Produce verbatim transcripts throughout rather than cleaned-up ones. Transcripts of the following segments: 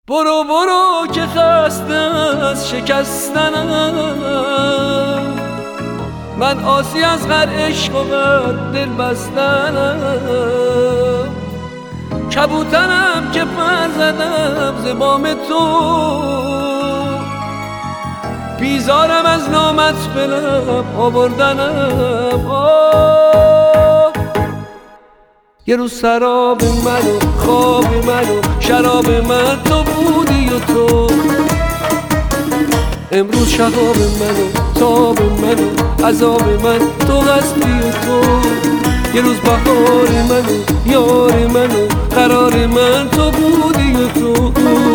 برو برو که خسته از شکستنم، من آسی از هر عشق و هر دل بستنم. کبوترم که پر زدم ز بام تو، بیزارم از نامت به لب آوردنم. آه یه روز سراب من و خواب من و شراب من تو بودی و تو، امروز شهاب من و تاب من و عذاب من تو هستی و تو. یه روز بهار من و یار من و قرار من تو بودی و تو،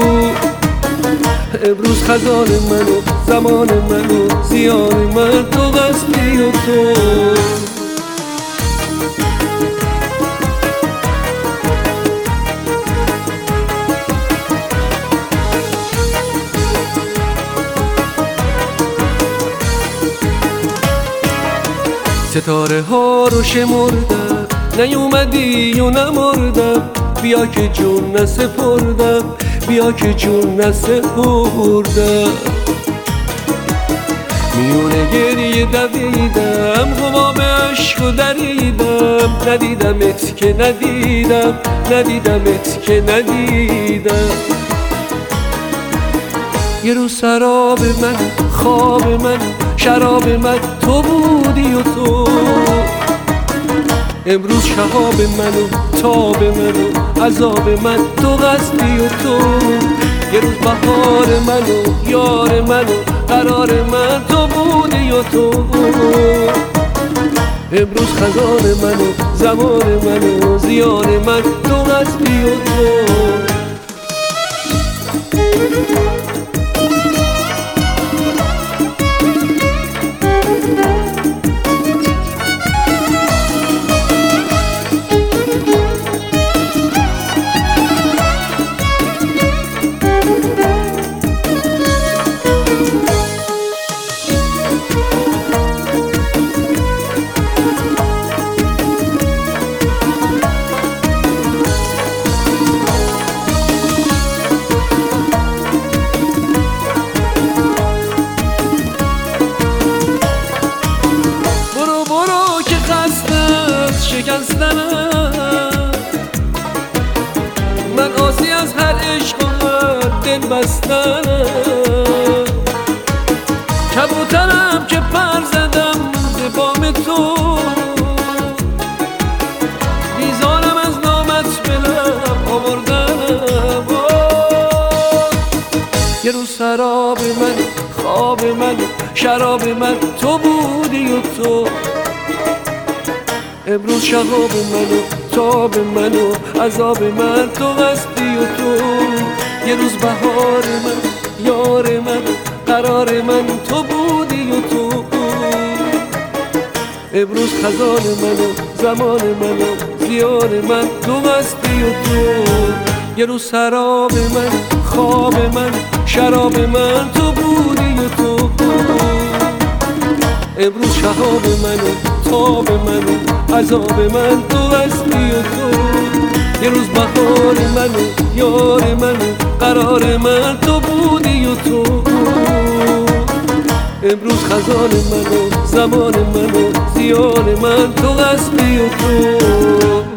امروز خزان من و زمان من و زیان من تو هستی و تو. ستاره ها رو شمردم نیومدی و نمردم، بیا که جون نسپردم، بیا که جون نسپردم. میونه گریه دویدم حباب عشق و دریدم، ندیدمت که ندیدم، ندیدمت که ندیدم. یه روز سراب من خواب من شراب من تو بودی و تو، امروز شهاب من و تاب من و عذاب من تو هستی و تو. یه روز بهار من و یار من و قرار من تو بودی و تو، امروز خزان من و زمان من و زیان من تو هستی و تو. شکستنم، من آسی از هر عشق و هر دل بستنم. کبوترم که پر زدم ز بام تو، بیزارم از نامت به لب آوردنم. یه روز سراب من خواب من شراب من تو بودی و تو، امروز شهاب من و تاب من و عذاب من تو هستی و تو. یه روز بهار من یار من قرار من تو بودی و تو، امروز خزان من و زمان من و زیان من تو هستی و تو. یه روز سراب من خواب من شراب من تو بودی و تو، امروز شهاب من و تاب من و عذاب من تو هستی و تو. یه روز بهار من و یار من و قرار من تو بودی و تو، امروز خزان من و زمان من و زیان من تو هستی و تو.